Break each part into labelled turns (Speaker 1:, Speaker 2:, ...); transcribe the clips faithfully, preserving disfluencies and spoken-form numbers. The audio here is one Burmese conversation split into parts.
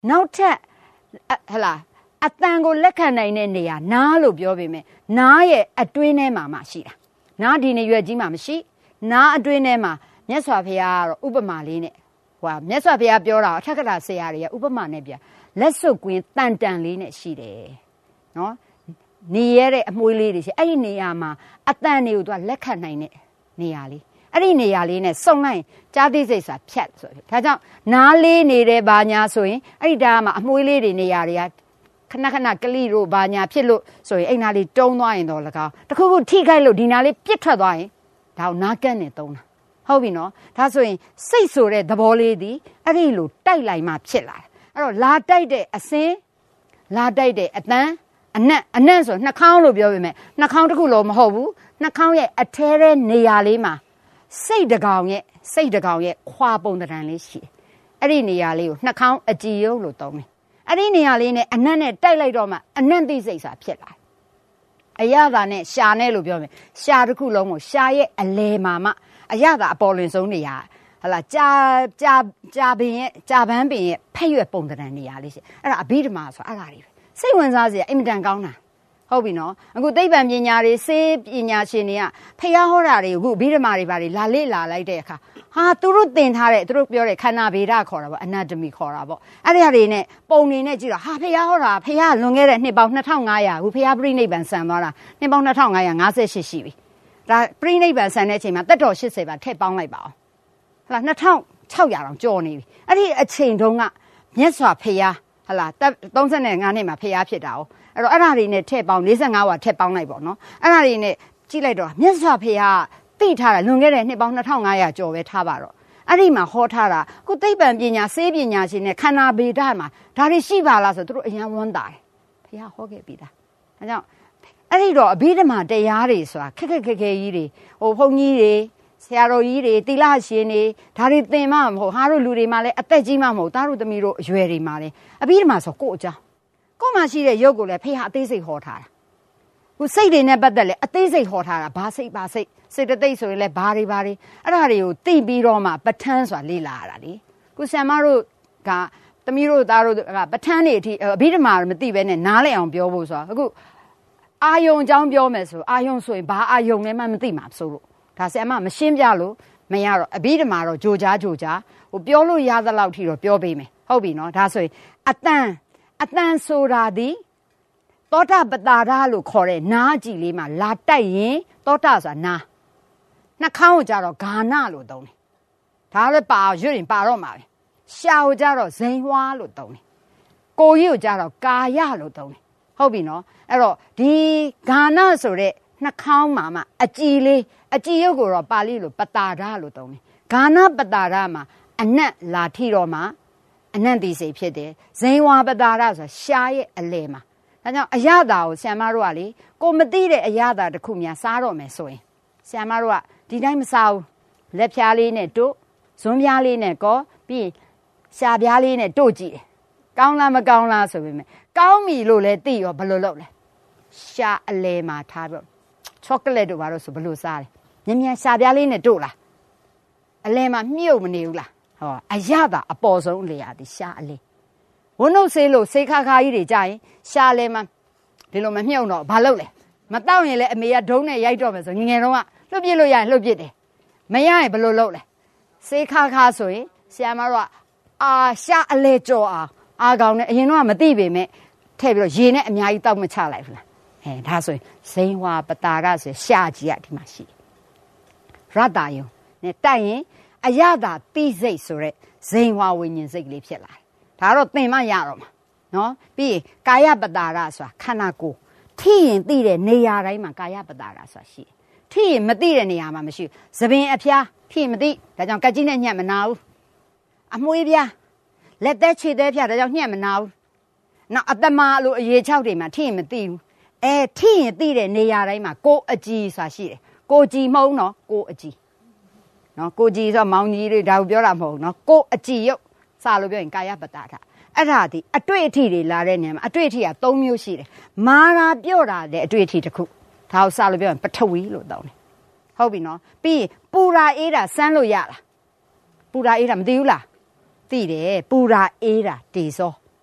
Speaker 1: နောက်ထပ်ဟလာအတန်ကိုလက်ခံနိုင်တဲ့နေရာနားလို့ပြောပေမဲ့နားရဲ့အတွင်းထဲမှာမှရှိတာနားဒီနေရွယ်ကြီးမှာမရှိနားအတွင်းထဲမှာမြတ်စွာဘုရားကတော့ဥပမာလေးနဲ့ဟိုမြတ်စွာဘုရားပြောတာအထက်ကထာဆရာတွေကဥပမာနဲ့ပြလက်စွပ်ကွင်းတန်တန်လေးနဲ့ရှိတယ်နော်နေရတဲ့အမွှေးလေးတွေရှိအဲ့ဒီနေရာမှာအတန်တွေကိုသူကလက်ခံနိုင်တဲ့နေရာလေးအဲ့ဒီနေရာလေးနဲ့စုံလိုက်ကြားသိစိတ်စာဖြတ်ဆိုဒါကြောင့်နားလေးနေတဲ့ဘာညာဆိုရင်အဲ့ဒီတားမှာအမွှေးလေးတွေနေရာတွေကခဏခဏကလိတို့ဘာညာဖြစ်လို့ဆိုရင်အဲ့နာလေးတုံးသွားရင်တော့လကောက်တခုခုထိခိုက်လို့ဒီနာလေးပြစ်ထွက်သွားရင်ဒါကိုနားကန့်နေသုံးတာဟုတ်ပြီနော်ဒါဆိုရင်စိတ်ဆိုတဲ့သဘောလေးဒီအဲ့ဒီလိုတိုက်လိုက်မှဖြစ်လာတယ်အဲ့တော့လာတိုက်တဲ့အစင်းလာတိုက်တဲ့အတန်အနက်အနက်ဆိုနှာခေါင်းလို့ပြောပေမဲ့နှာခေါင်းတစ်ခုလုံးမဟုတ်ဘူးနှာခေါင်းရဲ့အထဲထဲနေရာလေးမှာစိတ်တကောင်ရဲ့စိတ်တကောင်ရဲ့ခွာပုံတံလေးရှိတယ်အဲ့ဒီနေရာလေးကိုနှာခေါင်းအကြည်ရုပ်လို့သုံးတယ်အဲ့ဒီနေရာလေးနဲ့အနက်နဲ့တိုက်လိုက်တော့မှအနက်သိစိတ်စာဖြစ်လာတယ်အရသာနဲ့ရှာနဲ့လို့ပြောမယ်ရှာတစ်ခုလုံးကိုရှာရဲ့အလဲမှာမှအရသာအပေါ်လွင်ဆုံးနေရဟလာကြာကြာကြာပင်ရဲ့ကြာပန်းပင်ရဲ့ဖက်ရွက်ပုံတံနေရာလေးရှိအဲ့ဒါအဘိဓမ္မာဆိုအဲ့ဒါတွေပဲစိတ်ဝင်စားစရာအင်မတန်ကောင်းတာဟုတ်ပြီနော်အခုသိပ္ပံပညာတွေစေပညာရှင်တွေကဖျားဟောတာတွေအခုအဘိဓမ္မာတွေပါတွေလာလေ့လာလိုက်တဲ့အခါဟာသူတို့သင်ထားတဲ့သူတို့ပြောတဲ့ခန္ဓာဗေဒခေါ်တာပေါ့ anatomy ခေါ်တာပေါ့အဲ့ဒီအရာတွေနဲ့ပုံနေနဲ့ကြည့်တော့ဟာဖျားဟောတာဖျားလွန်ခဲ့တဲ့နှစ်ပေါင်းနှစ်ထောင်ငါးရာအခုဖျားပြိဋိဘံဆန်သွားတာနှစ်ပေါင်းနှစ်ထောင်ငါးရာငါးဆယ်ရှစ်ရှိပြီဒါပြိဋိဘံဆန်တဲ့အချိန်မှာတက်တော်ရှစ်ဆယ်ပါထည့်ပေါင်းလိုက်ပါအောင်ဟလာနှစ်ထောင်ခြောက်ရာတောင်ကျော်နေပြီအဲ့ဒီအချိန်တုန်းကမြတ်စွာဘုရားဟလာသုံးဆယ်ငါးနှစ်မှာဖျားဖြစ်တာ哦အဲ့တော့အဲ့ဒါတွေနဲ့ထည့်ပေါင်း၄၅ဝါထည့်ပေါင်းလိုက်ပေါ့နော်အဲ့ဒါတွေနဲ့ကြည့်လိုက်တော့မြတ်စွာဘုရားသိထားတာလွန်ခဲ့တဲ့နှစ်ပေါင်းနှစ်ထောင်ငါးရာကျော်ပဲထားပါတော့အဲ့ဒီမှာဟောထားတာခုသိပ္ပံပညာစေပညာရှင်နဲ့ခန္ဓာဗေဒမှာဒါတွေရှိပါလားဆိုသူတို့အယံဝန်းတာတယ်ဘုရားဟောခဲ့ပြီးသားဒါကြောင့်အဲ့ဒီတော့အဘိဓမ္မာတရားတွေဆိုတာခက်ခက်ခဲခဲကြီးတွေဟိုဘုန်းကြီးတွေဆရာတော်ကြီးတွေသီလရှင်တွေဒါတွေသင်မှမဟုတ်ဟာတို့လူတွေမှလည်းအသက်ကြီးမှမဟုတ်သားတို့သမီးတို့အရွယ်တွေမှလည်းအဘိဓမ္မာဆိုကိုယ့်အကြောင်းကိုယ်မှရှိတဲ့ရုပ်ကိုလည်းဖေဟာအသေးစိတ်ဟောထားတာခုစိတ်တွေနဲ့ပတ်သက်လဲအသေးစိတ်ဟောထားတာဘာစိတ်ဘာစိတ်စေတသိက်ဆိုရင်လဲဘာတွေဘာတွေအဲ့ဒါတွေကိုသိပြီးတော့မှပဋ္ဌာန်းဆိုတာလေ့လာရတာလေခုဆရာမတို့ကသမီးတို့သားတို့ကပဋ္ဌာန်းတွေအထိအဘိဓမ္မာမသိဘဲနဲ့နားလည်အောင်ပြောဖို့ဆိုတာအခုအာယုံအကြောင်းပြောမယ်ဆိုအာယုံဆိုရင်ဘာအာယုံလဲမှမသိမှာဆိုလို့ဒါဆရာမမရှင်းပြလို့မရတော့အဘိဓမ္မာတော့ကြိုကြားကြိုကြားဟိုပြောလို့ရသလောက်ထိတော့ပြောပေးမယ်ဟုတ်ပြီနော်ဒါဆိုရင်အတန်အတန်ဆိုတာဒီသောတာပတ္တာရလို့ခေါ်တဲ့နားကြည့်လေးမှာလာတိုက်ရင်သောတာဆိုတာနားနှာခေါင်းကိုကြတော့ဂါနလို့သုံးတယ်ဒါလည်းပါရွတ်ရင်ပါတော့မှာပဲရှာကိုကြတော့ဇိန်ဝါလို့သုံးတယ်ကိုကြီးကိုကြတော့ကာယလို့သုံးတယ်ဟုတ်ပြီနော်အဲ့တော့ဒီဂါနဆိုတဲ့နှာခေါင်းမှာမှအကြည်လေးအကြည်ရုပ်ကိုတော့ပါဠိလိုပတ္တာရလို့သုံးတယ်ဂါနပတ္တာရမှာအနက်လာထိတော့မှအနံ့တိစိတ်ဖြစ်တယ်ဇိန်ဝါပတ္တာရဆိုတာရှားရဲ့အလယ်မှာဒါကြောင့်အရသာကိုဆရာမတို့ကလေကိုမသိတဲ့အရသာတစ်ခုများစားတော့မယ်ဆိုရင်ဆရာမတို့ကဒီတိုင်းမစားဘူးလက်ဖြားလေးနဲ့တို့ဇွန်းပြားလေးနဲ့ကောပြီးရှားပြားလေးနဲ့တို့ကြည့်တယ်ကောင်းလားမကောင်းလားဆိုပေမဲ့ကောင်းပြီလို့လည်းသိရောဘယ်လိုလုပ်လဲရှားအလယ်မှာထားပြီးချောကလက်တို့ဘာလို့ဆိုဘယ်လိုစားလဲမြန်မြန်ရှားပြားလေးနဲ့တို့လားအလယ်မှာမြုပ်မနေဘူးလားဟောအရသာအပေါ်ဆုံးလေရသည်ရှားအလယ်ဝနှုတ်ဆေးလို့ဆေးခါခါကြီးတွေကြာရင်ရှားလဲမှာဒီလိုမမြုပ်တော့ဘာလုပ်လဲမတောက်ရင်လည်းအမေကဒုံးနဲ့ရိုက်တော့မယ်ဆိုငငယ်တော့ကလှုပ်ပြစ်လို့ရရင်လှုပ်ပြစ်တယ်မရရင်ဘယ်လိုလုပ်လဲဆေးခါခါဆိုရင်ဆရာမတို့ကအာရှားအလဲကြော်အောင်အာကောင်နဲ့အရင်တော့မသိပေမဲ့ထည့်ပြီးတော့ရေနဲ့အများကြီးတောက်မချလိုက်ဘူးလားအဲဒါဆိုရင်ဇိန်ဝါပတာရဆိုရှားကြီးကဒီမှာရှိတယ်ရတ္တယုံနဲ့တိုက်ရင်အရသာတိစိတ်ဆိုရက်ဇိန်ဝါဝိညာဉ်စိတ်ကလေးဖြစ်လာတယ်ဒါတော့သင်မှရတော့မှာနော်ပြီးရင်ကာယပတာရဆိုတာခန္ဓာကိုယ်ထိရင်သိတဲ့နေရာတိုင်းမှာကာယပတာရဆိုတာရှိတယ်ထိရင်မသိတဲ့နေရာမှာမရှိဘူးသပင်အဖျားထိရင်မသိဒါကြောင့်ကက်ကြီးနဲ့ညက်မနာဘူးအမွှေးပြားလက်သက်ခြေသက်ဖျားဒါကြောင့်ညက်မနာဘူးနောက်အတမလိုအရေချောက်တွေမှာထိရင်မသိဘူးအဲထိရင်သိတဲ့နေရာတိုင်းမှာကိုယ်အကြည်ဆိုတာရှိတယ်ကိုကြည်မဟုတ်နော်ကိုအကြည်နော်ကိုကြည်ဆိုမောင်ကြီးတွေဒါကိုပြောတာမဟုတ်နော်ကိုအကြည်ရုပ်စာလို့ပြောရင်ကာယပတာထအဲ့ဒါဒီအတွေ့အထိတွေလာတဲ့နေရာမှာအတွေ့အထိက၃မျိုးရှိတယ်မာရာပြော့တာတဲ့အတွေ့အထိတစ်ခုဒါကိုစာလို့ပြောရင်ပထဝီလို့တောင်းတယ်ဟုတ်ပြီနော်ပြီးရင်ပူရာအေးတာစမ်းလို့ရလားပူရာအေးတာမသိဘူးလားသိတယ်ပူရာအေးတာတေဇော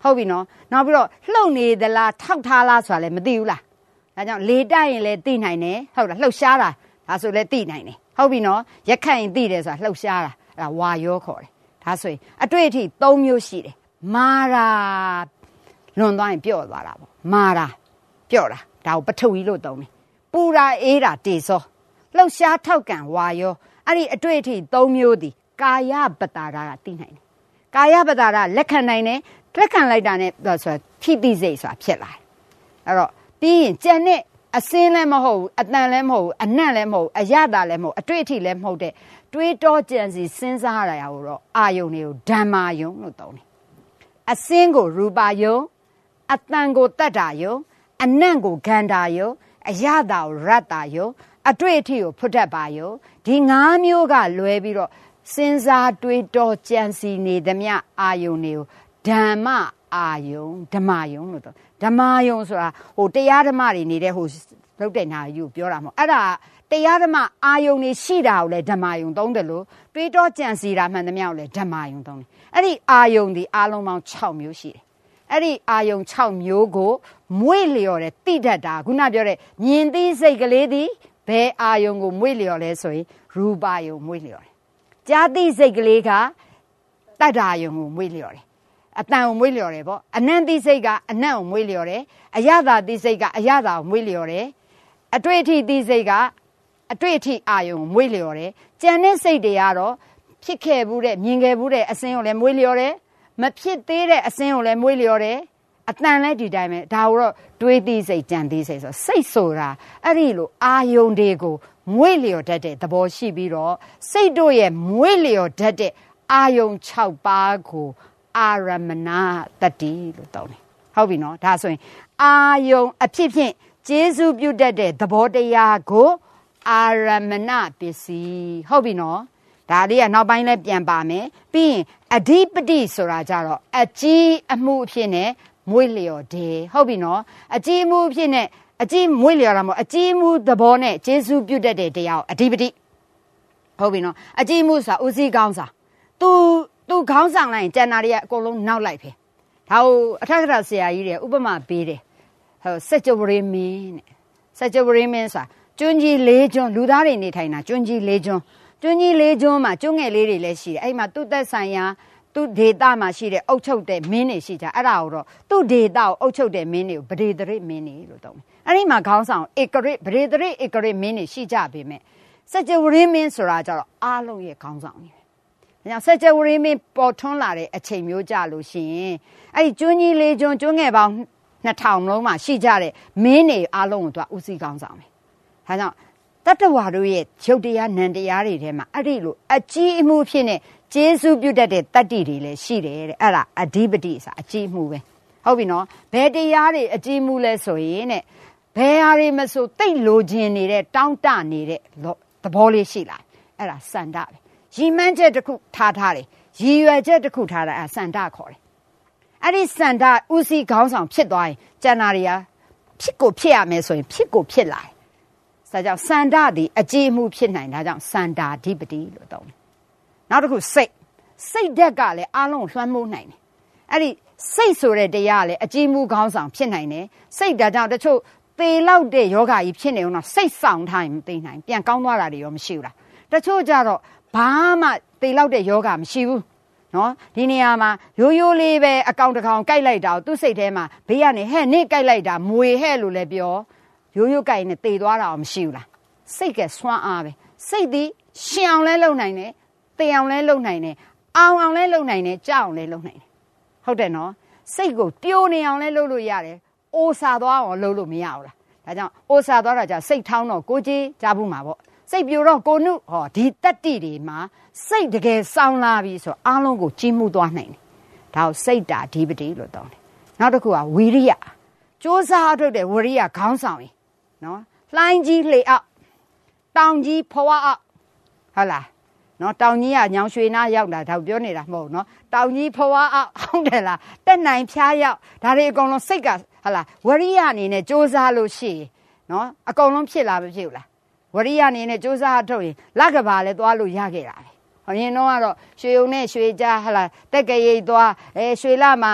Speaker 1: ဟုတ်ပြီနော်နောက်ပြီးတော့လှုပ်နေသလားထောက်ထားလားဆိုတာလည်းမသိဘူးလားဒါကြောင့်လေတိုက်ရင်လည်းသိနိုင်တယ်ဟုတ်လားလှုပ်ရှားတာဒါဆိုလည်းသိနိုင်တယ်ဟုတ်ပြီနော်ရက်ခတ်ရင်သိတယ်ဆိုတာလှုပ်ရှားတာအဲ့ဒါဝါရောခေါ်တယ်ဒါဆိုရင်အတွေ့အထိ၃မျိုးရှိတယ်မာရာလွန်သွားရင်ပြော့သွားတာပေါ့မာရာပြော့တာဒါကိုပထဝီလို့သုံးတယ်ပူရာအေးတာတေစောလှုပ်ရှားထောက်ကန်ဝါရောအဲ့ဒီအတွေ့အထိ၃မျိုးဒီကာယပတာရကသိနိုင်တယ်ကာယပတာရလက်ခံနိုင်တယ်လက်ခံလိုက်တာနဲ့ဆိုထိတိစိတ်ဆိုတာဖြစ်လာတယ်အဲ့တော့ပြီးရင်ကြံတဲ့အစင်းလည်းမဟုတ်ဘူးအတန်လည်းမဟုတ်ဘူးအနံ့လည်းမဟုတ်ဘူးအရသာလည်းမဟုတ်အတွေ့အထိလည်းမဟုတ်တဲ့တွေးတောကြံစီစဉ်းစားရတာကိုတော့အာယုန်တွေကိုဓမ္မာယုံလို့သုံးတယ်အစင်းကိုရူပါယုံအတန်ကိုတတ္တာယုံအနံ့ကိုဂန္ဓာယုံအရသာကိုရတ္တာယုံအတွေ့အထိကိုဖွတ်တတ်ပါယုံဒီ၅မျိုးကလွဲပြီးတော့စဉ်းစားတွေးတောကြံစီနေသမျှအာယုန်တွေကိုဓမ္မအာယုန်ဓမ္မယုန်လို့တော့ဓမ္မယုန်ဆိုတာဟိုတရားဓမ္မတွေနေတဲ့ဟိုလုတ်တဲ့နာယူပြောတာမဟုတ်အဲ့ဒါတရားဓမ္မအာယုန်တွေရှိတာကိုလည်းဓမ္မယုန်သုံးတယ်လို့တွေးတောကြံစီတာမှန်သမျှကိုလည်းဓမ္မယုန်သုံးတယ်အဲ့ဒီအာယုန်ဒီအလုံးပေါင်း၆မျိုးရှိတယ်အဲ့ဒီအာယုန်၆မျိုးကိုမွေ့လျော်တဲ့တိတတ်တာခုနပြောတဲ့မြင်သိစိတ်ကလေးသည်ဘယ်အာယုန်ကိုမွေ့လျော်လဲဆိုရင်ရူပယုန်မွေ့လျော်တယ်ကြားသိစိတ်ကလေးကတတ္တာယုန်ကိုမွေ့လျော်တယ်အတန်ကိုမွေးလျော်တယ်ပေါ့အနံ့သိစိတ်ကအနံ့ကိုမွေးလျော်တယ်အရသာသိစိတ်ကအရသာကိုမွေးလျော်တယ်အတွေ့အထိသိစိတ်ကအတွေ့အထိအာယုံကိုမွေးလျော်တယ်ကြံတဲ့စိတ်တွေကတော့ဖြစ်ခဲ့ဘူးတဲ့မြင်ခဲ့ဘူးတဲ့အစင်းကိုလည်းမွေးလျော်တယ်မဖြစ်သေးတဲ့အစင်းကိုလည်းမွေးလျော်တယ်အတန်လည်းဒီတိုင်းပဲဒါကိုတော့တွေးသိစိတ်ကြံသိစိတ်ဆိုစိတ်ဆိုတာအဲ့ဒီလိုအာယုံတွေကိုမွေးလျော်တတ်တဲ့သဘောရှိပြီးတော့စိတ်တို့ရဲ့မွေးလျော်တတ်တဲ့အာယုံ၆ပါးကိုအာရမဏတတိလို့တောင်းတယ်ဟုတ်ပြီနော်ဒါဆိုရင်အာယုံအဖြစ်ဖြင့်ကျေစုပြုတတ်တဲ့သဘောတရားကိုအာရမဏပစ္စည်းဟုတ်ပြီနော်ဒါလေးကနောက်ပိုင်းလဲပြန်ပါမယ်ပြီးရင်အဓိပတိဆိုတာကြတော့အကြီးအမှုအဖြစ်နဲ့မွေးလျော်တယ်ဟုတ်ပြီနော်အကြီးမှုအဖြစ်နဲ့အကြီးမွေးလျော်တာမဟုတ်အကြီးမှုသဘောနဲ့ကျေစုပြုတတ်တဲ့တရားအဓိပတိဟုတ်ပြီနော်အကြီးမှုဆိုတာဦးစီးကောင်းစာသူသူခေါင်းဆောင်လိုက်ရင်ကျန်တာတွေကအကုန်လုံးနောက်လိုက်ပဲဒါကိုအထက်ကရာဆရာကြီးတွေဥပမာပေးတယ်ဟိုစัจ java ရင်းမင်းတဲ့စัจ java ရင်းမင်းဆိုတာကျွန်းကြီးလေးကျွန်းလူသားတွေနေထိုင်တာကျွန်းကြီးလေးကျွန်းကျွန်းကြီးလေးကျွန်းမှာကျွန်းငယ်လေးတွေလည်းရှိတယ်အဲ့မှာသူ့သက်ဆိုင်ရာသူ့ဒေတာမှာရှိတဲ့အုပ်ချုပ်တဲ့မင်းတွေရှိကြအဲ့ဒါကိုတော့သူ့ဒေတာကိုအုပ်ချုပ်တဲ့မင်းတွေကိုဗဒေသရမင်းတွေလို့တောင်းတယ်အဲ့ဒီမှာခေါင်းဆောင်ဧကရဗဒေသရဧကရမင်းတွေရှိကြပေမဲ့စัจ java ရင်းမင်းဆိုတာကြတော့အားလုံးရဲ့ခေါင်းဆောင်တွေညစัจ java ရင်းမင်းပေါ်ထွန်းလာတဲ့အချိန်မျိုးကြလို့ရှိရင်အဲ့ဒီကျွန်းကြီးလေးကျွန်းကျွန်းငယ်ပေါင်းနှစ်ထောင်လုံးမှာရှိကြတဲ့မင်းတွေအားလုံးကိုသူကဦးစီးကောင်းဆောင်တယ်။ဒါကြောင့်တတ္တဝါတို့ရဲ့ရုပ်တရားနံတရားတွေထဲမှာအဲ့ဒီလိုအကြီးအမှုဖြစ်နေကျေစုပြုတတ်တဲ့တတ္တိတွေလည်းရှိတယ်တဲ့အဲ့ဒါအဓိပတိဆိုတာအကြီးမှုပဲဟုတ်ပြီနော်ဘယ်တရားတွေအကြီးမှုလဲဆိုရင်တဲ့ဘယ်ဟာတွေမဆိုတိတ်လိုချင်နေတဲ့တောင်းတနေတဲ့သဘောလေးရှိလာအဲ့ဒါစန္ဒပဲရည်မှန်းချက်တစ်ခုထားထားတယ်ရည်ရွယ်ချက်တစ်ခုထားတာအဲ့စန္ဒခေါ်တယ်အဲ့ဒီစန္ဒဦးစီးခေါင်းဆောင်ဖြစ်သွားရင်ကျန်တာတွေကဖြစ်ကိုဖြစ်ရမယ်ဆိုရင်ဖြစ်ကိုဖြစ်လာတယ်။ဒါကြောင့်စန္ဒသည်အကြည်မှုဖြစ်နိုင်တာကြောင့်စန္ဒာဓိပတိလို့သုံးတယ်။နောက်တစ်ခုစိတ်စိတ်ဓာတ်ကလည်းအလုံးလွှမ်းမိုးနိုင်တယ်။အဲ့ဒီစိတ်ဆိုတဲ့တရားကလည်းအကြည်မှုခေါင်းဆောင်ဖြစ်နိုင်တယ်။စိတ်ဒါကြောင့်တချို့သေလောက်တဲ့ယောဂကြီးဖြစ်နေအောင်တော့စိတ်ဆောင်ထားရင်မသိနိုင်ပြန်ကောင်းသွားတာတွေရောမရှိဘူးလား။တချို့ကြတော့ဘာမှသေလောက်တဲ့ယောဂမရှိဘူး။နော်ဒီနေရာမှာရိုးရိုးလေးပဲအကောင်တစ်ကောင်ကြိုက်လိုက်တာသူ့စိတ်ထဲမှာဘေးကနေဟဲ့နင့်ကြိုက်လိုက်တာမွေဟဲ့လို့လည်းပြောရိုးရိုးကြိုက်နေတေသွားတာအောင်မရှိဘူးလားစိတ်ကဆွမ်းအားပဲစိတ်သည်ရှင်အောင်လဲလုံနိုင်တယ်တေအောင်လဲလုံနိုင်တယ်အောင်အောင်လဲလုံနိုင်တယ်ကြောက်အောင်လဲလုံနိုင်တယ်ဟုတ်တယ်နော်စိတ်ကိုပြိုနေအောင်လဲလုံလို့ရတယ်အိုးစာသွားအောင်လုံလို့မရဘူးလားဒါကြောင့်အိုးစာသွားတာじゃစိတ်ထောင်းတော့ကိုကြီးကြားဘူးမှာပေါ့စိတ်ပြိုတော့ကိုနုဟောဒီတတ္တိတွေမှာစိတ်တကယ်စောင်းလာပြီဆိုအားလုံးကိုကြီးမှုသွားနိုင်တယ်ဒါကိုစိတ်တာဓိပတိလို့တောင်းတယ်နောက်တစ်ခုကဝီရိယစ조사ထုတ်တဲ့ဝီရိယခေါင်းဆောင်ရင်နော်လှိုင်းကြီးလှေအောက်တောင်ကြီးဖွာအောက်ဟုတ်လားနော်တောင်ကြီးကညောင်ရွှေနားရောက်တာဒါပြောနေတာမဟုတ်နော်တောင်ကြီးဖွာအောက်ဟုတ်တယ်လားတက်နိုင်ဖျားရောက်ဒါတွေအကုန်လုံးစိတ်ကဟုတ်လားဝီရိယအနေနဲ့စ조사လို့ရှိရင်နော်အကုန်လုံးဖြစ်လာမဖြစ်ဘူးလားဝရိယအနေနဲ့စ조사ထုတ်ရင်လက်ကဘာလဲသွားလို့ရခဲ့တာပဲဟောရင်တော့ကတော့ရွှေုံနဲ့ရွှေကြားဟလာတက်ကရိတ်သွားအဲရွှေလမှာဟ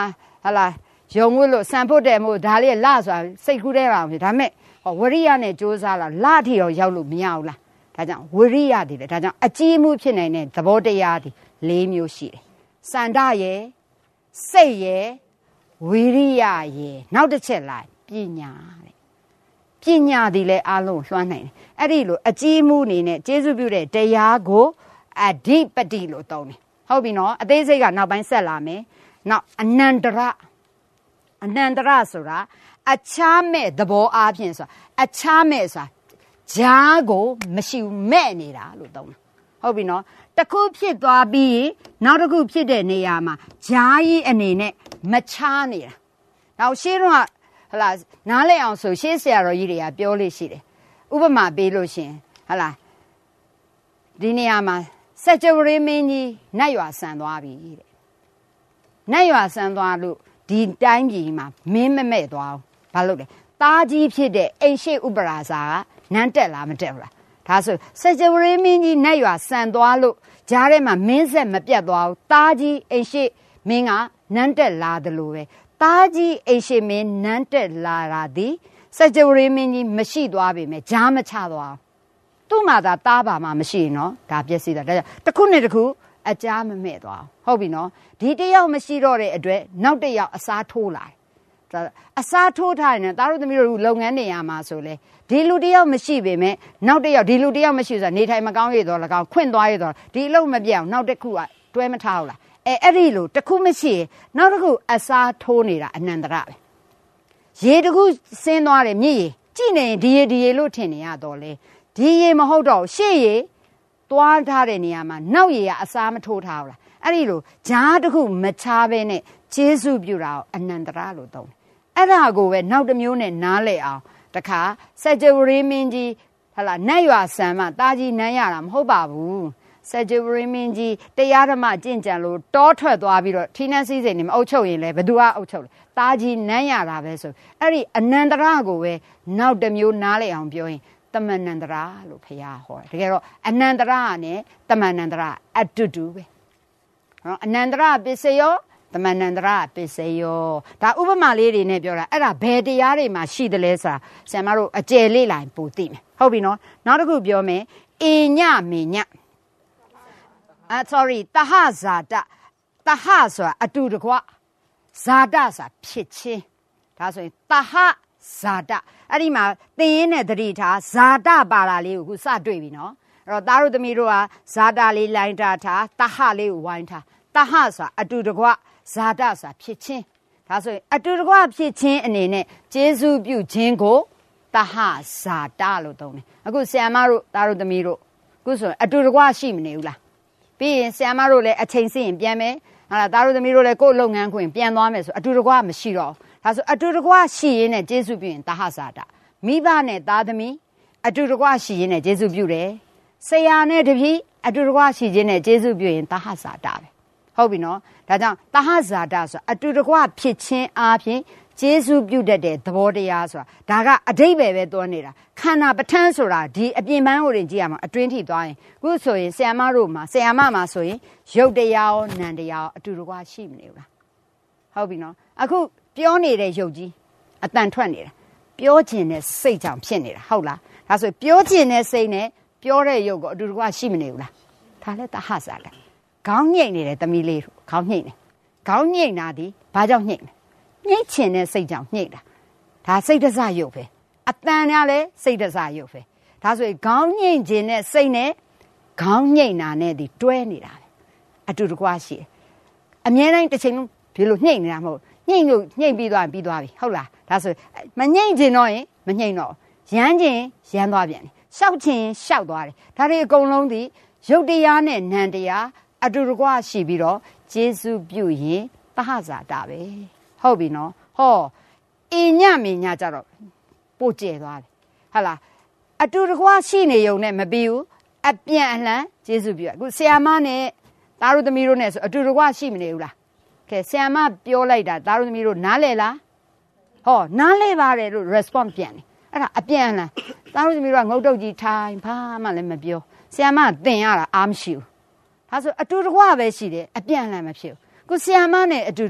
Speaker 1: ဟာလားယုံဝလို့စံဖို့တယ်မို့ဒါလေးလှဆိုတာစိတ်ကူးတဲ့ပါဖြစ်ဒါမဲ့ဟောဝရိယနဲ့ကြိုးစားလာလှထီရောရောက်လို့မရဘူးလားဒါကြောင့်ဝရိယတည်တယ်ဒါကြောင့်အကြီးမှုဖြစ်နိုင်တဲ့သဘောတရားဒီ၄မျိုးရှိတယ်စန္ဒရဲ့စိတ်ရဲ့ဝိရိယရဲ့နောက်တစ်ချက်လိုက်ပညာတဲ့ပညာဒီလဲအားလုံးလွှမ်းနိုင်တယ်အဲ့ဒီလိုအကြီးမှုအနေနဲ့ကျေစုပြုတဲ့တရားကိုအဓိပတိလို့သုံးတယ်ဟုတ်ပြီနော်အသေးစိတ်ကနောက်ပိုင်းဆက်လာမယ်နောက်အနန္တရအနန္တရဆိုတာအခြားမဲ့သဘောအားဖြင့်ဆိုတာအခြားမဲ့ဆိုတာဂျားကိုမရှိဘူးမဲ့နေတာလို့သုံးတယ်ဟုတ်ပြီနော်တခုဖြစ်သွားပြီးနောက်တစ်ခုဖြစ်တဲ့နေရာမှာဂျားကြီးအနေနဲ့မချားနေတာနောက်ရှင်းတော့ဟလာနားလည်အောင်ဆိုရှေးဆရာတော်ကြီးတွေကပြောလို့ရှိတယ်ဥပမာပေးလို့ရှင်ဟလာဒီနေရာမှာစัจ java ရင်းမင်းကြီးနတ်ရွာဆန်သွားပြီတဲ့နတ်ရွာဆန်သွားလို့ဒီတိုင်းပြည်မှာမင်းမမဲ့သွားအောင်ဘာလို့လဲသားကြီးဖြစ်တဲ့အိမ်ရှိဥပရာဇာကနန်းတက်လားမတက်ဘူးလားဒါဆိုစัจ java ရင်းမင်းကြီးနတ်ရွာဆန်သွားလို့ကြားထဲမှာမင်းဆက်မပြတ်သွားဘူးသားကြီးအိမ်ရှိမင်းကနန်းတက်လာတယ်လို့ပဲသားကြီးအိမ်ရှိမင်းနန်းတက်လာတာဒီစัจ java ရင်းမင်းကြီးမရှိသွားပြီမဲ့ကြားမချသွားသူ့မှာသာတားပါမှမရှိနော်ဒါပြည့်စည်တာဒါကြောင့်တစ်ခုနဲ့တစ်ခုအကြားမမဲ့သွားဟုတ်ပြီနော်ဒီတယောက်မရှိတော့တဲ့အတွက်နောက်တစ်ယောက်အစားထိုးလာတယ်အစားထိုးထားရင်သားတို့သမီးတို့လုပ်ငန်းနေရမှာဆိုလေဒီလူတယောက်မရှိပေမဲ့နောက်တစ်ယောက်ဒီလူတယောက်မရှိဆိုတာနေထိုင်မကောင်းရတော့၎င်းခွင့်သွားရတော့ဒီအလုပ်မပြတ်အောင်နောက်တစ်ခုကတွဲမထားဘူးလားအဲအဲ့ဒီလိုတစ်ခုမရှိနောက်တစ်ခုအစားထိုးနေတာအနန္တရပဲရေတစ်ခုဆင်းသွားတယ်မြည်ရေကြည့်နေရင်ဒီရေဒီရေလို့ထင်နေရတော့လေဒီရေမဟုတ်တော့ရှေ့ရေသွားထားတဲ့နေရာမှာနောက်ရေကအစားမထိုးထားဘူးလားအဲ့ဒီလိုဂျားတစ်ခုမချားဘဲနဲ့ကျေးဇူးပြုတာကိုအနန္တရလို့သုံးတယ်အဲ့ဒါကိုပဲနောက်တစ်မျိုးနဲ့နားလည်အောင်တခါစัจ java ရင်းမင်းကြီးဟလာနတ်ရွာဆံမတာကြီးနန်းရတာမဟုတ်ပါဘူးစัจ java ရင်းမင်းကြီးတရားဓမ္မကျင့်ကြံလို့တောထွက်သွားပြီးတော့ထိနှန်းစည်းစိမ်နေမအုပ်ချုပ်ရင်လည်းဘသူကအုပ်ချုပ်လဲတာကြီးနန်းရတာပဲဆိုအဲ့ဒီအနန္တရကိုပဲနောက်တစ်မျိုးနားလည်အောင်ပြောရင်တမန်နန္တရာလို့ဖရားဟောတယ်တကယ်တော့အနန္တရာနဲ့တမန်နန္တရာအတူတူပဲနော်အနန္တရာပစ္စယောတမန်နန္တရာပစ္စယောဒါဥပမာလေးတွေနဲ့ပြောတာအဲ့ဒါဘယ်တရားတွေမှာရှိတယ်လဲဆိုတာဆရာမတို့အကျယ်လေးလိုက်ပို့သိမယ်ဟုတ်ပြီနော်နောက်တစ်ခုပြောမယ်အညမေညအာ sorry တဟဇာတတဟဆိုတာအတူတကွဇာတဆိုတာဖြစ်ချင်းဒါဆိုရင်တဟဇာတအဲ့ဒီမှာသင်ရင်းနဲ့သတိထားဇာတပါတာလေးကိုခုစတွေ့ပြီနော်အဲ့တော့သားတို့သမီးတို့ကဇာတလေးလိုင်းထားထားတဟလေးကိုဝိုင်းထားတဟဆိုတာအတူတကွဇာတဆိုတာဖြစ်ချင်းဒါဆိုရင်အတူတကွဖြစ်ချင်းအနေနဲ့ကျေးဇူးပြုခြင်းကိုတဟဇာတလို့သုံးတယ်အခုဆရာမတို့သားတို့သမီးတို့ခုဆိုရင်အတူတကွရှိမနေဘူးလားပြီးရင်ဆရာမတို့လည်းအချိန်စီရင်ပြန်မယ်ဟာလားသားတို့သမီးတို့လည်းကိုယ့်လုပ်ငန်းခွင်ပြန်သွားမယ်ဆိုအတူတကွမရှိတော့ဒါဆိုအတူတကွရှိရင်းနဲ့ကျေးဇူးပြုရင်တဟဇာတမိဘနဲ့သားသမီးအတူတကွရှိရင်းနဲ့ကျေးဇူးပြုတယ်ဆရာနဲ့တပည့်အတူတကွရှိခြင်းနဲ့ကျေးဇူးပြုရင်တဟဇာတပဲဟုတ်ပြီနော်ဒါကြောင့်တဟဇာတဆိုအတူတကွဖြစ်ခြင်းအားဖြင့်ကျေးဇူးပြုတတ်တဲ့သဘောတရားဆိုတာဒါကအဓိပ္ပာယ်ပဲတွန်းနေတာခန္ဓာပဋ္ဌာန်းဆိုတာဒီအပြင်ပန်းကိုတင်ကြည့်ရမှာအတွင်းထိသွားရင်ခုဆိုရင်ဆရာမတို့မှာဆရာမမှာဆိုရင်ရုပ်တရားရောနာမ်တရားရောအတူတကွရှိမနေဘူးလားဟုတ်ပြီနော်အခုပြောနေတဲ့ရုပ်ကြီးအတန်ထွက်နေတာပြောခြင်းနဲ့စိတ်ကြောင့်ဖြစ်နေတာဟုတ်လားဒါဆိုပြောခြင်းနဲ့စိတ်နဲ့ပြောတဲ့ရုပ်ကိုအတူတကွရှိမနေဘူးလားဒါလည်းတဟဇာတခေါင်းညိတ်နေတဲ့သမီးလေးခေါင်းညိတ်နေခေါင်းညိတ်နာသည်ဘာကြောင့်ညိတ်လဲညိတ်ခြင်းနဲ့စိတ်ကြောင့်ညိတ်တာဒါစိတ်တစရုပ်ပဲအတန်ကလည်းစိတ်တစရုပ်ပဲဒါဆိုရင်ခေါင်းညိတ်ခြင်းနဲ့စိတ်နဲ့ခေါင်းညိတ်နာနဲ့ဒီတွဲနေတာပဲအတူတကွရှိတယ်အမြဲတမ်းတစ်ချိန်လုံးဒီလိုညိတ်နေတာမဟုတ်ညိတ်လို့ညိတ်ပြီးသွားရင်ပြီးသွားပြီဟုတ်လားဒါဆိုမညိတ်ခြင်းတော့ရင်မညိတ်တော့ရမ်းခြင်းရမ်းသွားပြန်တယ်ရှောက်ခြင်းရှောက်သွားတယ်ဒါတွေအကုန်လုံးဒီရုပ်တရားနဲ့နာမ်တရားအတူတကွရှိပြီးတော့ကျေးဇူးပြုရင်တဟဇာတပဲဟုတ်ပြီနော်ဟောအညမေညကြတော့ပို့ကျဲသွားတယ်ဟာလားအတူတကွရှိနေုံနဲ့မပြီးဘူးအပြန်အလှန်ကျေးဇူးပြုအခုဆရာမနဲ့သားတို့သမီးတို့နဲ့ဆိုအတူတကွရှိမနေဘူးလားကဲဆရာမပြောလိုက်တာသားတို့သမီးတို့နားလဲလားဟောနားလဲပါတယ်လို့ response ပြန်တယ်အဲ့ဒါအပြန်အလှန်သားတို့သမီးတို့ကငုတ်တုတ်ကြီးထိုင်ဘာမှလည်းမပြောဆရာမသင်ရတာအားမရှိဘူးဒါဆိုအတူတကွပဲရှိတယ်အပြန်အလှန်မဖြစ်ဘူးခုဆရာမနဲ့အတူတူ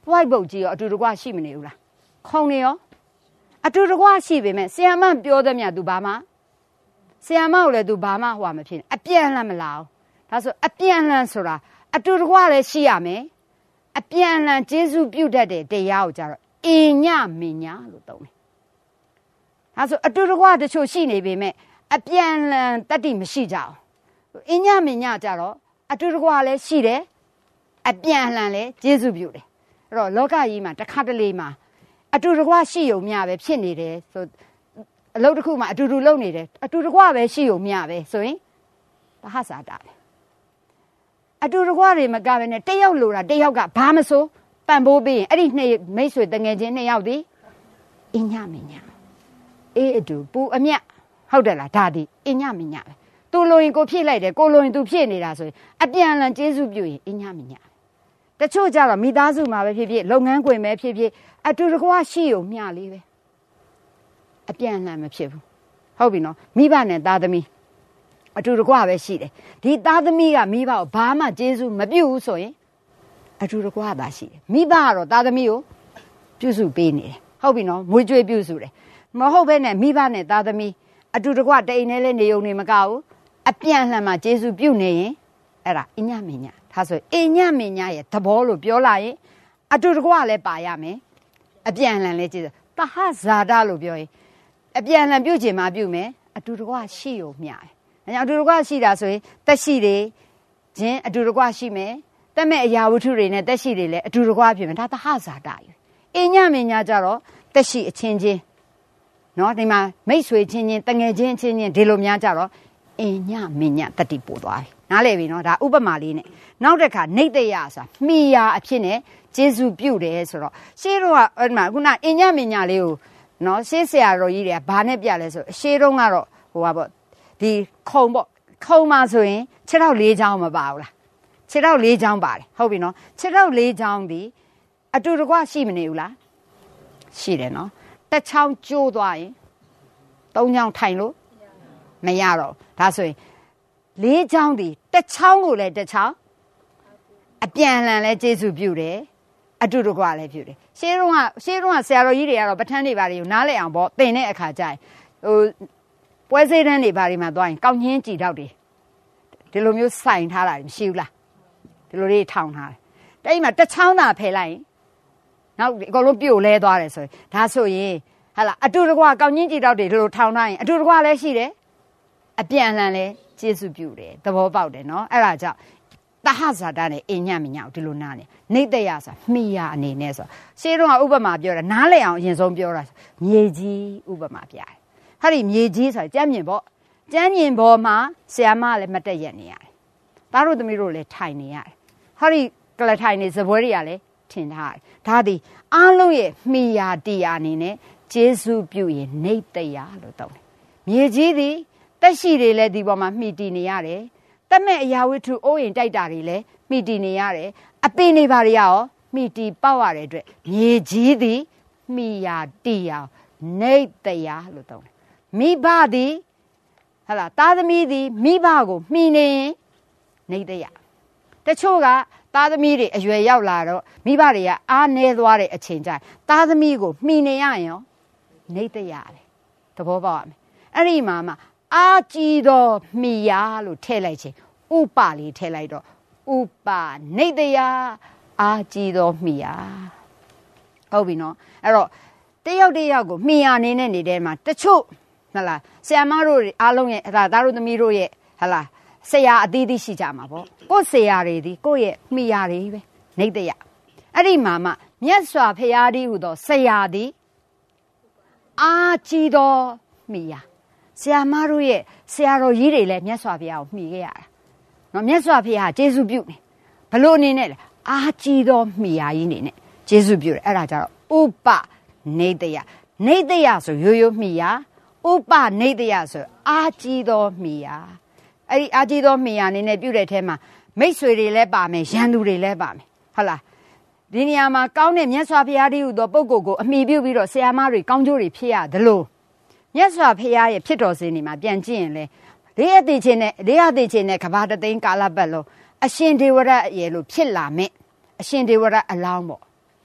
Speaker 1: white book ကြီးရောအတူတကွရှိမနေဘူးလားခုံနေရောအတူတကွရှိပေမဲ့ဆီယမပြောသည်မြတ် तू ဘာမှဆီယမကိုလည်း तू ဘာမှဟွာမဖြစ်အပြန့်လှမ်းမလာဘူးဒါဆိုအပြန့်လှမ်းဆိုတာအတူတကွလည်းရှိရမယ်အပြန့်လှမ်းကျေးဇူးပြုတတ်တဲ့တရားကိုကြတော့အင်ညမင်ညာလို့သုံးတယ်ဒါဆိုအတူတကွတချို့ရှိနေပေမဲ့အပြန့်လှမ်းတတ္တိမရှိကြအောင်အင်ညမင်ညာကြတော့အတူတကွလည်းရှိတယ်အပြန့်လှမ်းလည်းကျေးဇူးပြုတယ်အဲ့တော့လောကကြီးမှာတစ်ခါတလေမှာအတူတကွရှိုံမျှပဲဖြစ်နေတယ်ဆိုအလုပ်တစ်ခုမှာအတူတူလုပ်နေတယ်အတူတကွပဲရှိုံမျှပဲဆိုရင်သဟဇာတပဲအတူတကွတွေမကဘဲနဲ့တယောက်လိုတာတယောက်ကဘာမဆိုပံ့ပိုးပေးရင်အဲ့ဒီနှစ်မိတ်ဆွေတငယ်ချင်းနှစ်ယောက်ဒီအညမညာအေးအတူပူအမြတ်ဟုတ်တယ်လားဒါဒီအညမညာပဲသူလိုရင်ကိုဖြည့်လိုက်တယ်ကိုလိုရင်သူဖြည့်နေတာဆိုရင်အပြန်လန်ကျေးဇူးပြုရင်အညမညာတချို့ကြတော့မိသားစုမှာပဲဖြစ်ဖြစ်လုပ်ငန်းခွင်ပဲဖြစ်ဖြစ်အတူတကွရှိုံမျှလေးပဲအပြန်လန်မဖြစ်ဘူးဟုတ်ပြီနော်မိဘနဲ့သားသမီးအတူတကွပဲရှိတယ်ဒီသားသမီးကမိဘကိုဘာမှကျေးဇူးမပြုဘူးဆိုရင်အတူတကွသာရှိတယ်မိဘကတော့သားသမီးကိုပြုစုပေးနေတယ်ဟုတ်ပြီနော်မွေးကြွေးပြုစုတယ်မဟုတ်ဘဲနဲ့မိဘနဲ့သားသမီးအတူတကွတအိမ်နဲ့လည်းနေုံနေမကဘူးအပြန်လှန်မှာကျေးဇူးပြုနေရင်အဲ့ဒါအညမညာဒါဆိုအညမညာရဲ့သဘောလို့ပြောလာရင်အတူတကွလည်းပါရမယ်အပြန်လှန်လည်းကျေးဇူးသဟဇာတလို့ပြောရင်အပြန်လှန်ပြုချင်မှပြုမယ်အတူတကွရှိုံမျှတယ်အတူတကွရှိတာဆိုရင်တက်ရှိတွေချင်းအတူတကွရှိမယ်တက်မဲ့အရာဝတ္ထုတွေနဲ့တက်ရှိတွေလည်းအတူတကွဖြစ်မယ်ဒါသဟဇာတကြီးအညမညာကြတော့တက်ရှိအချင်းချင်းနော်ဒီမှာမိတ်ဆွေချင်းချင်းတငယ်ချင်းချင်းချင်းဒီလိုများကြတော့အညမညာတတိပို့သွားပြီနားလည်ပြီနော်ဒါဥပမာလေးနဲ့နောက်တစ်ခါနေတရဆိုတာမှီယာအဖြစ်နဲ့ကျေးဇူးပြုတယ်ဆိုတော့ရှေးတော့အဲ့မှာခုနအညမညာလေးကိုနော်ရှေးဆရာတော်ကြီးတွေကဘာနဲ့ပြလဲဆိုအရှေးတုန်းကတော့ဟိုပါပေါ့ဒီခုံပေါ့ခုံမှာဆိုရင်ခြေထောက်လေးချောင်းမပါဘူးလားခြေထောက်လေးချောင်းပါတယ်ဟုတ်ပြီနော်ခြေထောက်လေးချောင်းဒီအတူတကွရှိမနေဘူးလားရှိတယ်နော်တစ်ချောင်းကျိုးသွားရင်သုံးချောင်းထိုင်လို့မရတော့ဒါဆိုရင်လေးချောင်းဒီတစ်ချောင်းကိုလည်းတစ်ချောင်းအပြန်လှန်လဲကျေးဇူးပြုတယ်အတူတကွလည်းပြုတယ်ရှေးတုန်းကရှေးတုန်းကဆရာတော်ကြီးတွေကတော့ပဋ္ဌာန်းတွေပါတွေကိုနားလည်အောင်ပေါ့သင်တဲ့အခါကျရင်ဟိုပွဲစည်းတန်းတွေဘာတွေမှာသွားရင်ကောက်ညင်းကြည်တော့တယ်ဒီလိုမျိုးစိုင်ထားတာမရှိဘူးလားဒီလိုလေးထောင်ထားတယ်တိတ်မှာတစ်ချောင်းသာဖယ်လိုက်ရင်နောက်အကုန်လုံးပြိုလဲသွားတယ်ဆိုရင်ဒါဆိုရင်ဟာလာအတူတကွကောက်ညင်းကြည်တော့တယ်ဒီလိုထောင်ထားရင်အတူတကွလည်းရှိတယ်အပြန်လှန်လည်းကျေးဇူးပြုတယ်သဘောပေါက်တယ်နော်အဲ့ဒါကြောင့်သဟဇာတနဲ့အညမညာဒီလိုနားနေနေတရဆိုမှီယာအနေနဲ့ဆိုရှေးတော့ဥပမာပြောတာနားလည်အောင်အရင်ဆုံးပြောတာမြေကြီးဥပမာပြတယ်ဟာဒီမြေကြီးဆိုတာကြမ်းမြင်ပေါ့ကြမ်းမြင်ပေါ်မှာဆရာမလည်းမတက်ရက်နေရတယ်သားတို့သမီးတို့လည်းထိုင်နေရတယ်ဟာဒီကလထိုင်နေစပွဲတွေကလည်းထင်ထားတယ်ဒါဒီအားလုံးရဲ့မှီယာတရားအနေနဲ့ကျေးဇူးပြုရင်နေတရလို့တောင်းတယ်မြေကြီးသည်တက်ရှိတွေလည်းဒီပေါ်မှာမှီတည်နေရတယ်တက်မဲ့အရာဝတ္ထုအိုးရင်တိုက်တာတွေလည်းမှီတည်နေရတယ်အပင်တွေပါတွေရောမှီတည်ပေါက်ရတဲ့အတွက်မြေကြီးသည်မှီယာတရားနေတရလို့တောင်းတယ်မိဘသည်ဟလာသားသမီးသည်မိဘကိုမှီနေနေတရတချို့ကသားသမီးတွေအရွယ်ရောက်လာတော့မိဘတွေကအားနည်းသွားတဲ့အချိန်ကျရင်သားသမီးကိုမှီနေရရင်ရောနေတရတယ်သဘောပေါက်ရမယ်အဲ့ဒီမှာမှအာကြည်တော်မိယာလို့ထည့်လိုက်ခြင်းဥပလေးထည့်လိုက်တော့ဥပနေတရာအာကြည်တော်မိယာဟုတ်ပြီနော်အဲ့တော့တယောက်တယောက်ကိုမိယာနေနဲ့နေတဲ့မှာတချို့ဟလာဆရာမတို့အားလုံးရဲ့ဒါသားတို့သမီးတို့ရဲ့ဟလာဆရာအသီးသီးရှိကြမှာပေါ့ကိုယ်ဆရာတွေဒီကိုယ့်ရဲ့မိယာတွေပဲနေတရာအဲ့ဒီမှာမှမြတ်စွာဘုရားဒီဟူသောဆရာသည်အာကြည်တော်မိယာဆရာမတို့ရဲ့ဆရာတော်ကြီးတွေလည်းမြတ်စွာဘုရားကိုမှီခဲ့ရတာနော်မြတ်စွာဘုရားကျေးဇူးပြုနေဘလို့အနေနဲ့လဲအာကြည်တော်မှီယာကြီးနေနဲ့ကျေးဇူးပြုတယ်အဲ့ဒါကြတော့ဥပနေတယနေတယဆိုရိုးရိုးမှီယာဥပနေတယဆိုအာကြည်တော်မှီယာအဲ့ဒီအာကြည်တော်မှီယာနေနဲ့ပြုတဲ့အထဲမှာမိတ်ဆွေတွေလည်းပါမယ်ရန်သူတွေလည်းပါမယ်ဟုတ်လားဒီနေရာမှာကောင်းတဲ့မြတ်စွာဘုရားတည်းဟူသောပုဂ္ဂိုလ်ကိုအမိပြုပြီးတော့ဆရာမတွေကောင်းကျိုးတွေဖြစ်ရတယ်လို့မြတ်စွာဘုရားရဲ့ဖြစ်တော်စဉ်တွေမှာပြန်ကြည့်ရင်လေလေးအသေးချင်းနဲ့လေးအသေးချင်းနဲ့ကဘာတသိန်းကာလပတ်လုံးအရှင်ဒေဝရရဲ့လို့ဖြစ်လာမဲ့အရှင်ဒေဝရအလောင်းပေါ့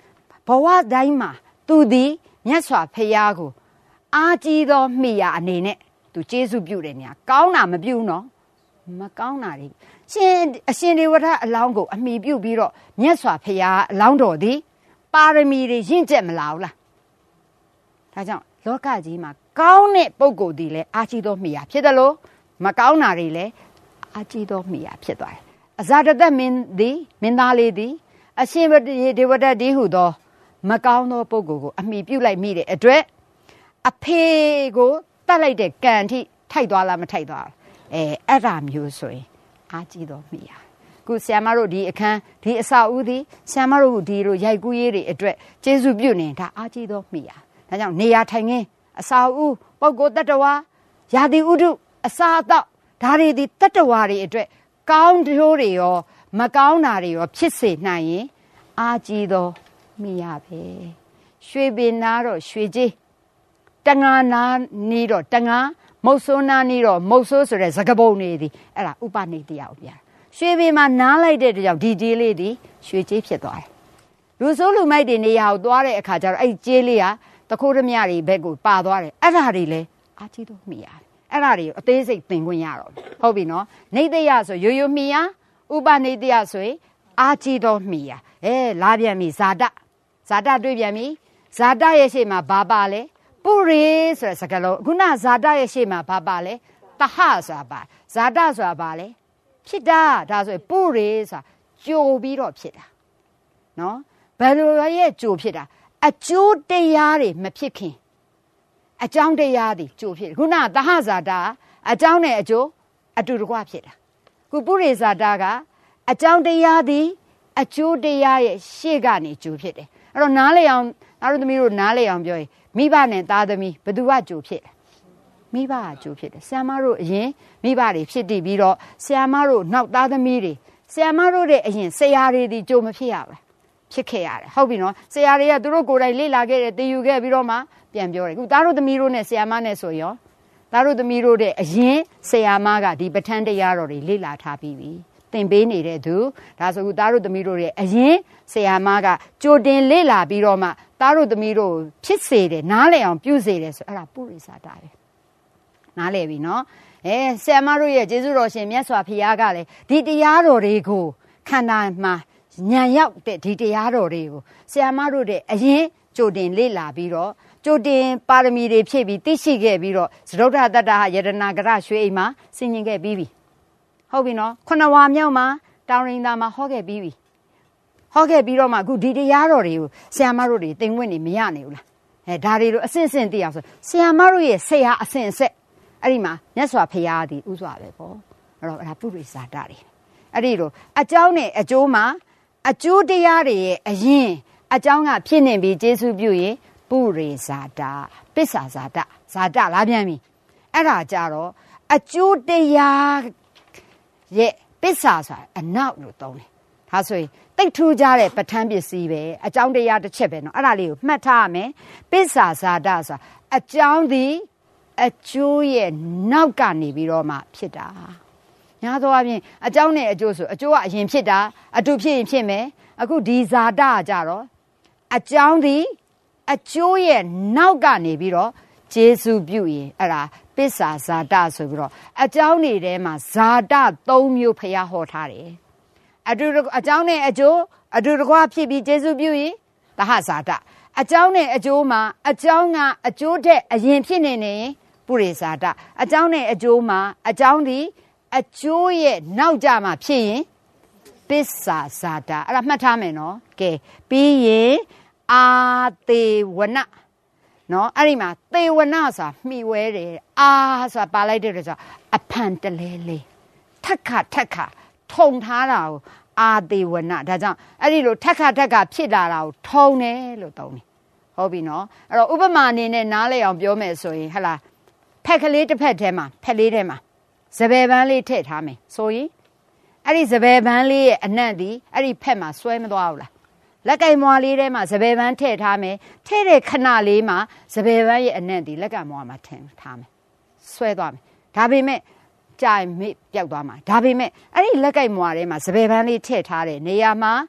Speaker 1: ဘဝတိုင်းမှာသူသည်မြတ်စွာဘုရားကိုအားကြီးသောမိယာအနေနဲ့သူကျေးဇူးပြုတယ်ညာကောင်းတာမပြုနော်မကောင်းတာတွေရှင်အရှင်ဒေဝရအလောင်းကိုအမိပြုပြီးတော့မြတ်စွာဘုရားအလောင်းတော်သည်ပါရမီတွေရင့်ကျက်မလာဘူးလားဒါကြောင့်လောကကြီးမှာကောင်းတဲ့ပုဂ္ဂိုလ်ဒီလဲအားကြီးသောမိယာဖြစ်တယ်လို့မကောင်းတာတွေလဲအားကြီးသောမိယာဖြစ်သွားတယ်အဇာတသက်မင်းသည်မင်းသားလေးသည်အရှင်ဒေဝရဒီဟုသောမကောင်းသောပုဂ္ဂိုလ်ကိုအမိပြုလိုက်မိတဲ့အတွက်အဖေကိုတတ်လိုက်တဲ့ကံထိထိုက်သွားလားမထိုက်သွားလားအဲအဲ့ဒါမျိုးဆိုရင်အားကြီးတော့မိရခုဆရာမတို့ဒီအခန်းဒီအစာဦးသည်ဆရာမတို့ဒီလိုရိုက်ကူးရေးတွေအတွက်ကျေးဇူးပြုနေဒါအားကြီးတော့မိရဒါကြောင့်နေရာထိုင်ခင်းအစာဦးပုဂ္ဂိုလ်တ attva ယာတိဥဒုအစာအသောက်ဒါတွေဒီတ attva တွေအတွက်ကောင်းကျိုးတွေရောမကောင်းတာတွေရောဖြစ်စေနိုင်ရင်အားကြီးတော့မိရပဲရွှေပင်နာတော့ရွှေကြီးတငါနာနီးတော့တငါမုတ်ဆိုးနာနီးတော့မုတ်ဆိုးဆိုတဲ့စကားပုံတွေဒီအဲ့ဒါဥပနိတရားကိုပြတာရွှေပေမှာနားလိုက်တဲ့ကြောင့်ဒီကြေးလေးဒီရွှေကြေးဖြစ်သွားတယ်လူဆိုးလူမိုက်တွေနေရာကိုသွားတဲ့အခါကျတော့အဲ့ကြေးလေးကတခိုးရမြတွေဘက်ကိုပါသွားတယ်အဲ့ဒါတွေလဲအာချီတော့မိရတယ်အဲ့ဒါတွေကိုအသေးစိတ်သင်ခွင့်ရတော့ဟုတ်ပြီနော်နေတရဆိုရိုးရိုးမိရဥပနိတရားဆိုရင်အာချီတော့မိရအဲလာပြန်ပြီဇာတဇာတတွေ့ပြန်ပြီဇာတရဲ့ရှေ့မှာဘာပါလဲပုရိဆိုတဲ့စကားလုံးခုနဇာတရဲ့ရှေ့မှာဘာပါလဲတဟဆိုတာပါဇာတဆိုတာပါလဲဖြစ်တာဒါဆိုရင်ပုရိဆိုတာကြိုပြီးတော့ဖြစ်တာနော်ဘယ်လိုရဲ့ကြိုဖြစ်တာအကျိုးတရားတွေမဖြစ်ခင်အကြောင်းတရားတွေကြိုဖြစ်ခုနတဟဇာတအကြောင်းနဲ့အကျိုးအတူတကွဖြစ်တာခုပုရိဇာတကအကြောင်းတရားသည်အကျိုးတရားရဲ့ရှေ့ကနေကြိုဖြစ်တယ်အဲ့တော့နားလေအောင်သားတို့သမီးတို့နားလေအောင်ပြောရင်မိဘနဲ့သားသမီးဘသူကကြိုဖြစ်တယ်မိဘကကြိုဖြစ်တယ်ဆရာမတို့အရင်မိဘတွေဖြစ်တည်ပြီးတော့ဆရာမတို့နောက်သားသမီးတွေဆရာမတို့ရဲ့အရင်ဆရာတွေဒီကြိုမဖြစ်ရဘူးဖြစ်ခဲ့ရတယ်ဟုတ်ပြီနော်ဆရာတွေကသူတို့ကိုယ်တိုင်လေ့လာခဲ့တယ်တည်ယူခဲ့ပြီးတော့မှပြန်ပြောတယ်အခုသားတို့သမီးတို့နဲ့ဆရာမနဲ့ဆိုရောသားတို့သမီးတို့တဲ့အရင်ဆရာမကဒီပဋ္ဌာန်းတရားတော်တွေလေ့လာထားပြီးပြီသင်ပေးနေတဲ့သူဒါဆိုခုသားတို့သမီးတို့ရဲ့အရင်ဆရာမကကြိုတင်လေ့လာပြီးတော့မှသားတို့သမီးတို့ဖြစ်စေတယ်နားလည်အောင်ပြုစေတယ်ဆိုအဲ့ဒါပုရိသတာပဲနားလည်ပြီနော်အဲဆရာမတို့ရဲ့ကျေးဇူးတော်ရှင်မြတ်စွာဘုရားကလည်းဒီတရားတော်တွေကိုခန္ဓာမှာညံရောက်တဲ့ဒီတရားတော်တွေကိုဆရာမတို့တဲ့အရင်ကြိုတင်လေ့လာပြီးတော့ကြိုတင်ပါရမီတွေဖြည့်ပြီးသိရှိခဲ့ပြီးတော့သရုဒ္ဓတတ္တယတနာကရရွှေအိမ်မှာဆင်ញင်ခဲ့ပြီးပြီဟုတ်ပြီနော်ခုနဝါမြောက်မှာတောင်ရင်သာမှာဟောခဲ့ပြီးပြီဟောခဲ့ပြီးတော့မှအခုဒီတရားတော်တွေကိုဆရာမတို့တွေသင်ခွင့်နေမရနိုင်ဘူးလားအဲဒါတွေလိုအဆင့်ဆင့်သိအောင်ဆိုဆရာမတို့ရဲ့ဆရာအဆင့်အဆက်အဲ့ဒီမှာမြတ်စွာဘုရားသည်ဥစွာပဲပေါ့အဲ့တော့အဲ့ဒါပုရိသတာတွေအဲ့ဒီလိုအကြောင်းနဲ့အကျိုးမှာအကျိုးတရားတွေရဲ့အရင်အကြောင်းကဖြစ်နေပြီးကျေးဇူးပြုရင်ပုရိသတာပစ္ဆာဇာတဇာတလာပြန်ပြီအဲ့ဒါကြတော့အကျိုးတရားရဲ့ပစ္ဆာဆိုတာအနောက်လို့သုံးတယ်ဒါဆိုရင်တိတ်ထူးကြတဲ့ပဋ္ဌာန်းပစ္စည်းပဲအကြောင်းတရားတစ်ချက်ပဲเนาะအဲ့ဒါလေးကိုမှတ်ထားရမယ်ပစ္ဆာဇာတဆိုတာအကြောင်းဒီအကျိုးရဲ့နောက်ကနေပြီးတော့မှဖြစ်တာညာသောအပြင်အကြောင်းနဲ့အကျိုးဆိုအကျိုးကအရင်ဖြစ်တာအတူဖြစ်ရင်ဖြစ်မယ်အခုဒီဇာတကကြတော့အကြောင်းဒီအကျိုးရဲ့နောက်ကနေပြီးတော့ကျေးဇူးပြုရင်အဲ့ဒါပစ္ဆာဇာတဆိုပြီးတော့အကြောင်းတွေထဲမှာဇာတ၃မျိုးဖျားဟောထားတယ်အတူအကြောင်းနဲ့အကျိုးအတူတကွဖြစ်ပြီးကျေးဇူးပြုရင်သဟဇာတအကြောင်းနဲ့အကျိုးမှာအကြောင်းကအကျိုးတဲ့အရင်ဖြစ်နေနေပုရိသတာအကြောင်းနဲ့အကျိုးမှာအကြောင်းဒီအကျိုးရဲ့နောက်ကြမှာဖြစ်ရင်ပစ္ဆာဇာတအဲ့ဒါမှတ်ထားမယ်နော်ကဲပြီးရင်အာသေဝနနော်အဲ့ဒီမှာသေဝနဆိုတာမှီဝဲတယ်အာဆိုတာပါလိုက်တဲ့ဆိုအဖန်တလဲလေးထက်ခါထက်ခါထုံထားတာကိုအာသေဝနဒါကြောင့်အဲ့ဒီလိုထက်ခါထက်ခါဖြစ်လာတာကိုထုံတယ်လို့သုံးတယ်ဟုတ်ပြီနော်အဲ့တော့ဥပမာအနေနဲ့နားလည်အောင်ပြောမယ်ဆိုရင်ဟလာဖက်ကလေးတစ်ဖက်ထဲမှာဖက်လေးထဲမှာစပယ်ပန်းလေးထည့်ထားမယ်ဆိုရင်အဲ့ဒီစပယ်ပန်းလေးရဲ့အနံ့ဒီအဲ့ဒီဖက်မှာဆွဲမသွားဘူးလားလက်ကင်မွာလေးထဲမှာစပယ်ပန်းထည့်ထားမယ်ထည့်တဲ့ခဏလေးမှာစပယ်ပန်းရဲ့အနံ့ဒီလက်ကင်မွာမှာထည့်ထားမယ်ဆွဲသွားမယ်ဒါပေမဲ့ကြိုင်မေ့ပျောက်သွားမှာဒါပေမဲ့အဲ့ဒီလက်ကင်မွာထဲမှာစပယ်ပန်းလေးထည့်ထားတဲ့နေရာမှာ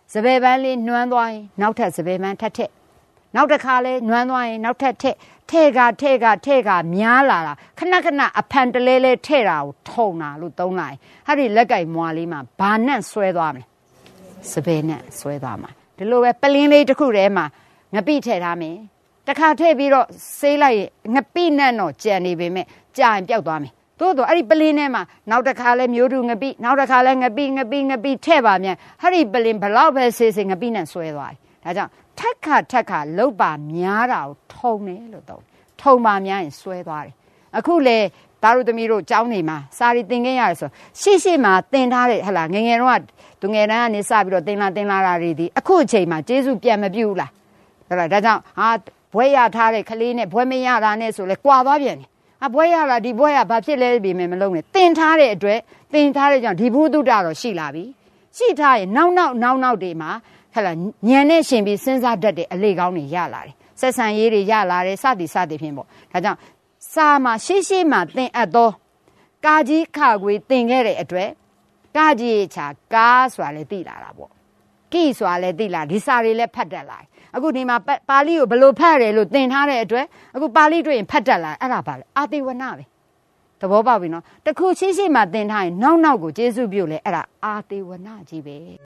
Speaker 1: စပယ်ပန်းလေးနွမ်းသွားရင်နောက်ထပ်စပယ်ပန်းထပ်ထက်နောက်တစ်ခါလဲနွမ်းသွားရင်နောက်ထပ်ထက်ထဲကထဲကထဲကများလာတာခဏခဏအဖန်တလဲလဲထဲ့တာကိုထုံတာလို့သုံးလိုက်ဟာဒီလက်ကိုက်မွာလေးမှာဘာနဲ့ဆွဲသွားမလဲစပယ်နဲ့ဆွဲသွားမှာဒီလိုပဲပလင်းလေးတစ်ခုထဲမှာငပိထည့်ထားမယ်တခါထည့်ပြီးတော့ဆေးလိုက်ငပိနဲ့တော့ကြံနေပေမဲ့ကြာရင်ပျောက်သွားမယ်သို့တော့အဲ့ဒီပလင်းထဲမှာနောက်တစ်ခါလဲမျိုးတူငပိနောက်တစ်ခါလဲငပိငပိငပိထည့်ပါမြန်ဟာဒီပလင်းဘလောက်ပဲဆေးဆေးငပိနဲ့ဆွဲသွားတယ်ဒါကြောင့်ထက်ခါထက်ခါလုတ်ပါများတာကိုထုံတယ်လို့သုံးထုံပါများရင်ဆွဲသွားတယ်အခုလေသားတို့သမီးတို့ကျောင်းနေမှာစာရီသင်ခဲ့ရတယ်ဆိုရှေ့ရှေ့မှာသင်ထားတဲ့ဟလာငငယ်တော့သူငယ်တန်းကနေစပြီးတော့သင်လာသင်လာတာတွေဒီအခုအချိန်မှာကျေးဇူးပြန်မပြုဘူးလားဟုတ်လားဒါကြောင့်ဟာဘွဲရထားတဲ့ကလေးနဲ့ဘွဲမရတာနဲ့ဆိုလဲကွာသွားပြန်တယ်အဘွဲရတာဒီဘွဲရဘာဖြစ်လဲပြီးမယ်မလုံးနဲ့တင်ထားတဲ့အတွက်တင်ထားတဲ့ကြောင့်ဒီဘုဒ္ဓတော့ရှိလာပြီရှိထားရင်နောက်နောက်နောက်နောက်တွေမှာဟဲ့လားညံနဲ့ရှင်ပြီးစဉ်းစားတတ်တဲ့အလေကောင်းတွေရလာတယ်ဆက်ဆံရေးတွေရလာတယ်စသည်စသည်ဖြင့်ပေါ့ဒါကြောင့်စာမှာရှိရှိမှသင်အပ်သောကာကြီးခါခွေသင်ခဲ့တဲ့အတွက်ကာကြီးချာကားဆိုတာလည်းသိလာတာပေါ့ကိဆိုတာလည်းသိလာဒီစာတွေလည်းဖတ်တတ်လာအခုဒီမှာပါဠိကိုဘယ်လိုဖတ်ရတယ်လို့သင်ထားတဲ့အတွက်အခုပါဠိတွေ့ရင်ဖတ်တတ်လာအဲ့ဒါပါလေအာတိဝနပဲသဘောပေါက်ပြီနော်တခုရှိရှိမှသင်ထားရင်နောက်နောက်ကိုကျေးဇူးပြုလဲအဲ့ဒါအာတိဝနကြီးပဲ